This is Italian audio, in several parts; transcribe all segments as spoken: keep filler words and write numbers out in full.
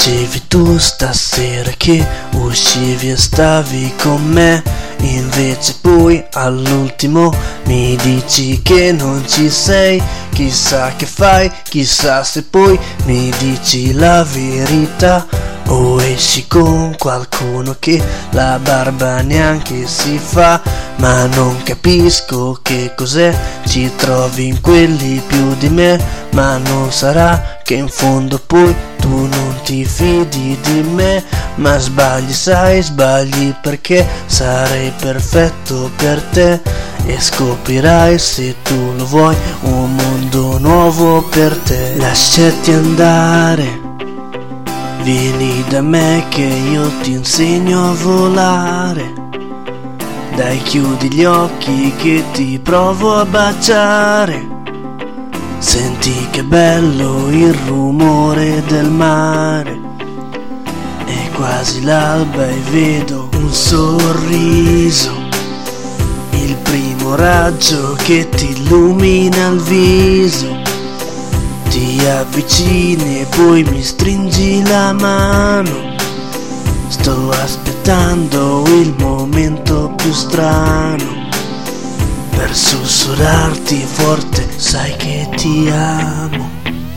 Dicevi tu stasera che uscivi e stavi con me, invece poi all'ultimo mi dici che non ci sei. Chissà che fai, chissà se poi mi dici la verità, o esci con qualcuno che la barba neanche si fa. Ma non capisco che cos'è, ci trovi in quelli più di me. Ma non sarà che in fondo poi tu non ti fidi di me. Ma sbagli, sai, sbagli perché sarei perfetto per te, e scoprirai, se tu lo vuoi, un mondo nuovo per te. Lasciati andare, vieni da me che io ti insegno a volare. Dai, chiudi gli occhi che ti provo a baciare. Senti che bello il rumore del mare. È quasi l'alba e vedo un sorriso, il primo raggio che ti illumina il viso. Ti avvicini e poi mi stringi la mano. Sto aspettando il momento più strano per sussurrarti forte, sai che ti amo.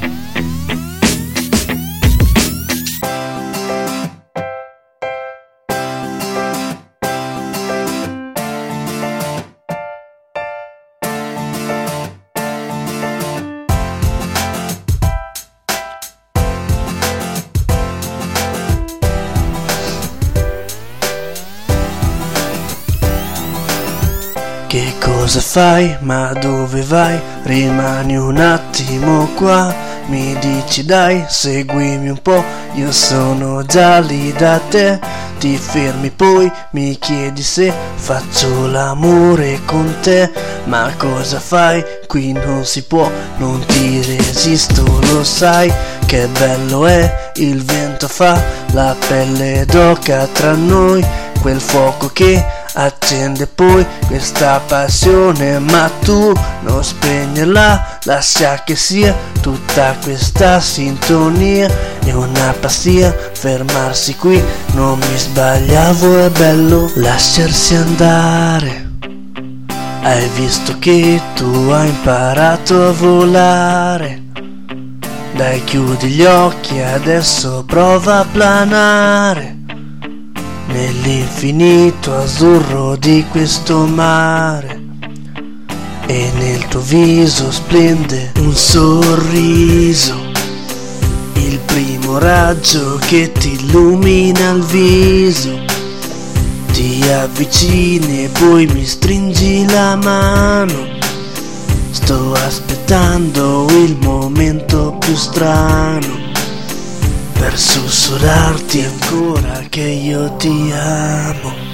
Che cosa fai? Ma dove vai? Rimani un attimo qua. Mi dici dai, seguimi un po', io sono già lì da te. Ti fermi poi, mi chiedi se faccio l'amore con te. Ma cosa fai? Qui non si può, non ti resisto, lo sai. Che bello è, il vento fa la pelle d'oca tra noi. Quel fuoco che accende poi questa passione, ma tu non spegnerla, lascia che sia tutta questa sintonia. È una pazzia fermarsi qui, non mi sbagliavo, è bello lasciarsi andare. Hai visto che tu hai imparato a volare. Dai, chiudi gli occhi, adesso prova a planare nell'infinito azzurro di questo mare, e nel tuo viso splende un sorriso, il primo raggio che ti illumina il viso. Ti avvicini e poi mi stringi la mano. Sto aspettando il momento più strano per sussurrarti ancora che io ti amo.